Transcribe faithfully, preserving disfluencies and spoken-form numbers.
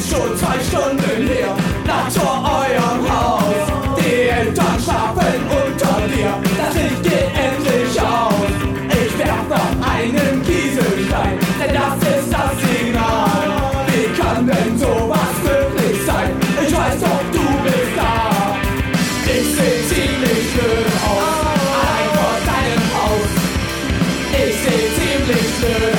ist schon zwei Stunden her, nach vor eurem Haus. Die Eltern schlafen unter dir, das Licht geht endlich aus. Ich werf noch einen Kieselstein, denn das ist das Signal. Wie kann denn sowas möglich sein? Ich weiß doch, du bist da. Ich seh ziemlich blöd aus, allein vor deinem Haus. Ich seh ziemlich blöd